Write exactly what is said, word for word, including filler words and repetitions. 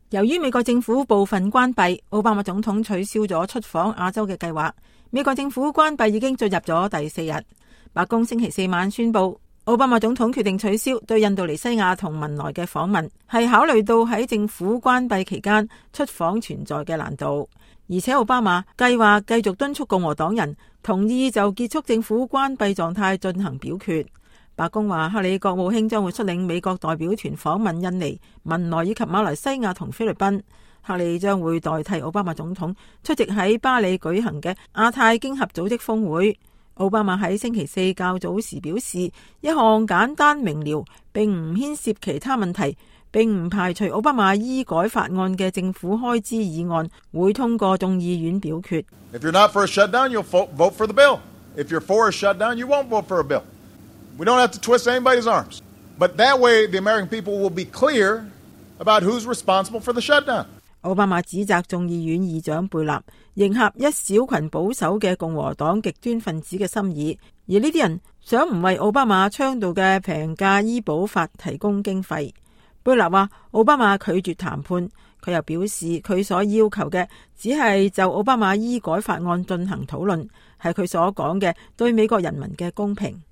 由於美國政府部分關閉，奧巴馬總統取消咗出訪亞洲嘅計劃。美國政府關閉已經進入咗第四日。白宮星期四晚宣布，奧巴馬總統決定取消對印度尼西亞同文萊嘅訪問，係考慮到喺政府關閉期間出訪存在嘅難度，而且奧巴馬計劃繼續敦促共和黨人同意就結束政府關閉狀態進行表決。白宮話，克里國務卿將會率領美國代表團訪問印尼、文萊以及馬來西亞同菲律賓。克里將會代替奧巴馬總統出席喺巴里舉行嘅亞太經合組織峰會。奧巴馬喺星期四較早時表示，一項簡單明瞭並唔牽涉其他問題，並唔排除奧巴馬醫改法案嘅政府開支議案會通過眾議院表決。 If you're not for a shutdown, you'll vote for the bill. If you're for a shutdown, you won't vote for a bill. We don't have to twist anybody's arms. But that way, the American people will be clear about who's responsible for the shutdown. 奧巴馬指責眾議院議長貝納迎合一小群保守嘅共和黨極端分子嘅心意，而呢啲人想唔為奧巴馬倡導嘅平價醫保法提供經費。貝納話奧巴馬拒絕談判，佢又表示佢所要求嘅只係就奧巴馬醫改法案進行討論，係佢所講嘅對美國人民嘅公平。